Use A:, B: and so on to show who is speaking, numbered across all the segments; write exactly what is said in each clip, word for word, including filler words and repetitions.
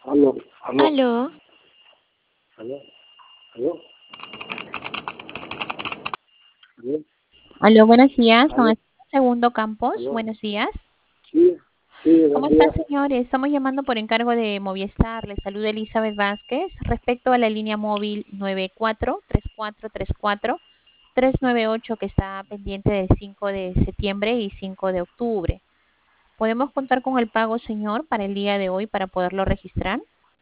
A: Aló, aló,
B: Aló,
A: aló, aló, aló,
B: aló, buenos días, con
A: aló,
B: el segundo Campos,
A: aló.
B: buenos días.
A: Sí, sí,
B: ¿Cómo
A: buen
B: está,
A: día.
B: señores? Estamos llamando por encargo de Movistar. Le saluda Elizabeth Vázquez respecto a la línea móvil nueve cuatro tres cuatro tres cuatro tres nueve ocho que está pendiente del cinco de septiembre y cinco de octubre. ¿Podemos contar con el pago, señor, para el día de hoy para poderlo registrar?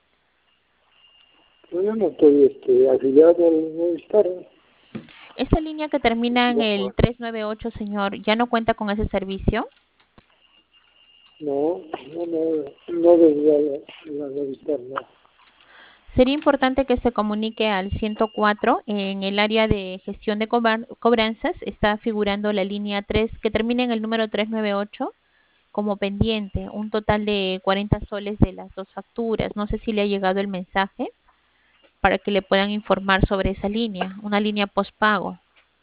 A: Pero yo no estoy este, afiliado al Movistar.
B: Esta línea que termina en
A: No,
B: el tres nueve ocho, señor, ¿ya no cuenta con ese servicio?
A: no, no, no, no desde la, la Movistar, no.
B: Sería importante que se comunique al ciento cuatro. En el área de gestión de cobran- cobranzas está figurando la línea tres que termina en el número trescientos noventa y ocho como pendiente, un total de cuarenta soles de las dos facturas. No sé si le ha llegado el mensaje para que le puedan informar sobre esa línea, una línea postpago.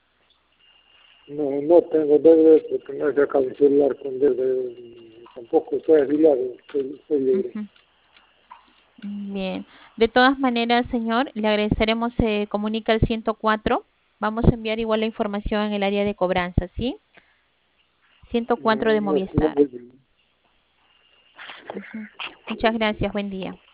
A: No, no tengo desde porque no he sacado el celular con desde, tampoco estoy afiliado, estoy, estoy libre.
B: Ujú. Bien. De todas maneras, señor, le agradeceremos se comunique al ciento cuatro. Vamos a enviar igual la información en el área de cobranza, ¿sí? ciento cuatro
A: No,
B: de
A: no, no,
B: Movistar. Ujú. Muchas gracias. Buen día.